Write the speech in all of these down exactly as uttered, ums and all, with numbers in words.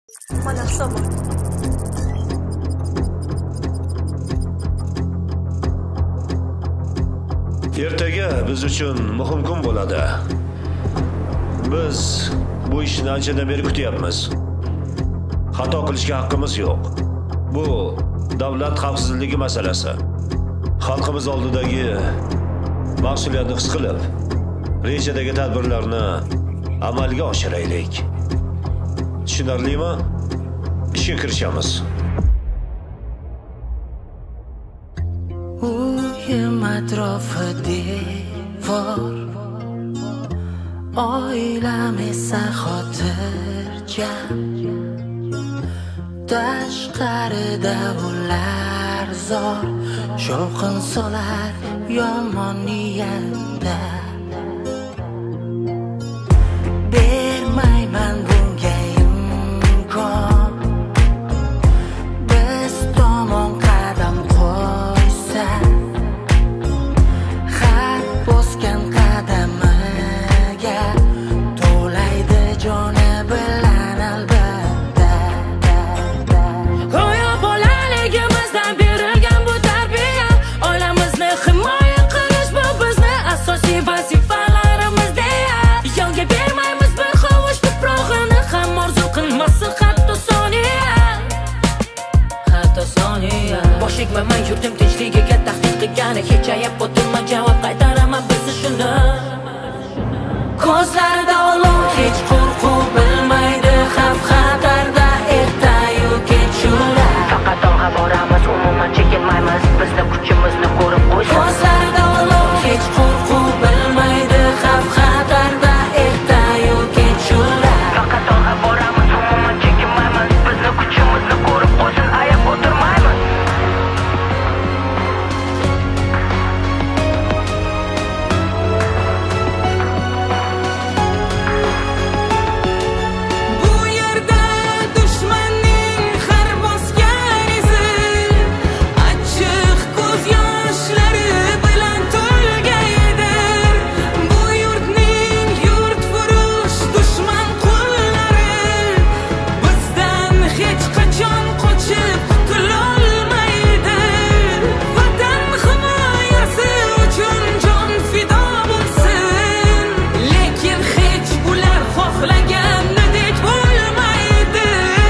Mana hisobot. Ertaga biz uchun muhim kun bo'ladi. Biz bu ishni anchadan beri kutyapmiz. Xato qilishga haqqimiz yo'q. Bu davlat xavfsizligi masalasi. Xalqimiz oldidagi mas'uliyatni his qilib, rejadagi tadbirlarni amalga oshiraylik. Tushunarlimi? Ishga kirishamiz. Uyim atrofi devor, oilam esa xotirjam. Tashqarida ular zor, shovqin solar yomon niyatda. Bermayman bunga imkon, biz tomon qadam qo'ysa, xat bosgan qadamiga to'laydi joni bilan albatta. Go'yo bolaligimizdan berilgan bu tarbiya, oilamizni himoya qilish bu bizni asosiy vazifalarimiz deya. Yonga bermaymiz bir hovuch tuprog'ini ham orzu qilmasin hatto soniya. Hatto soniya. Bosh egmaman yurtim tinchligiga tahdid qilgani, hech ayab o'tirma javob qaytaraman bizni shuni. Ko'zlarida olov, hech qo'rquv bilmaydi xavf xatarda ertayu kechuvlar. Faqat olg'a boramiz, umuman chekinmaymiz, bizni kuchimizni ko'rib qo'ysin. Ko'zlarida olov, hech qo'rquv bilmaydi xavf xatarda ertayu kechuvlar. Faqat olg'a boramiz, umuman chekinmaymiz, bizni kuchimizni ko'rib qo'ysin, ayab o'tirmaymiz. Bu yerda dushmanning har bosgan izi, achchiq ko'z yoshlari bilan to'lgaydir. Bu yurtning yurtfurush dushman qo'llari bizdan hech qachon qochib qutulolmaydi. Vatan himoyasi uchun jon fido bo'lsin, lekin hech ular xohlaganidek bo'lmaydi.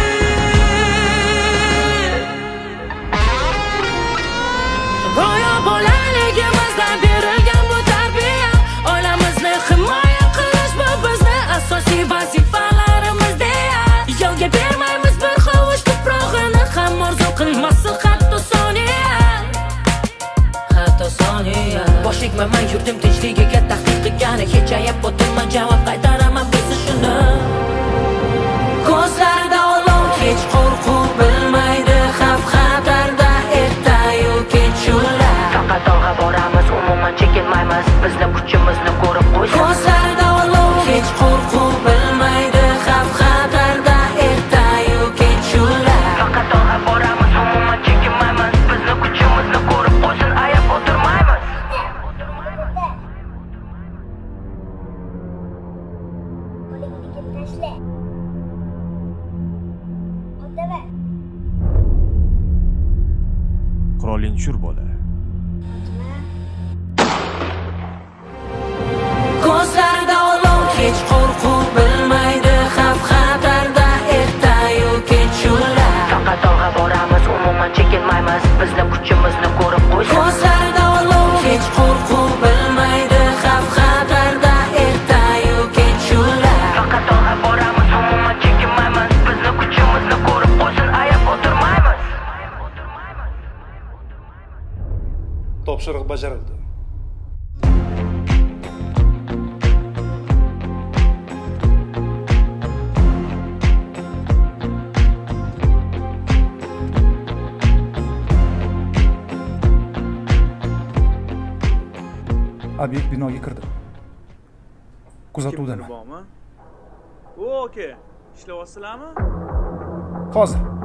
Go'yo bolaligimizdan berilgan bu tarbiya, oilamizni himoya qilish bu bizni asosiy vazifalarimiz deya. Yonga bermaymiz bir hovuch tuprog'ini ham orzu qilmasin hatto soniya. Hatto soniya. Bosh egmaman yurtim tinchligiga tahdid qilgani, hech ayab o'tirma javob qaytaraman bizni shuni. Ko'zlarida olov, hech qo'rquv bilmaydi xavf xatarda ertayu kechuvlar. Faqat olg'a boramiz, umuman chekinmaymiz, bizni kuchimizni ko'rib qo'ysin. Ko'zlarida olov, hech qo'rquv bilmaydi xavf xatarda ertayu kechuvlar. Faqat olg'a boramiz, umuman chekinmaymiz, bizni kuchimizni ko'rib qo'ysin, ayab o'tirmaymiz. Tashla. Otaver. Qurolling tushir bola. Ko'zlarida olov, hech qo'rquv bilmaydi xavf xatarda ertayu kechuvlar. Faqat olg'a boramiz, umuman chekinmaymiz, bizni kuchimizni ko'rib qo'ysin. Ko'zlarida olov, hech qo'rquv bilmaydi xavf xatarda ertayu kechuvlar. Faqat olg'a boramiz, umuman chekinmaymiz, bizni kuchimizni ko'rib qo'ysin, ayab o'tirmaymiz. Topshiriq bajarildi. Obyekt binoga kirdi. Kuzatuvdaman. Bormi? O, aka, ishlayapsizlarmi? Hozir.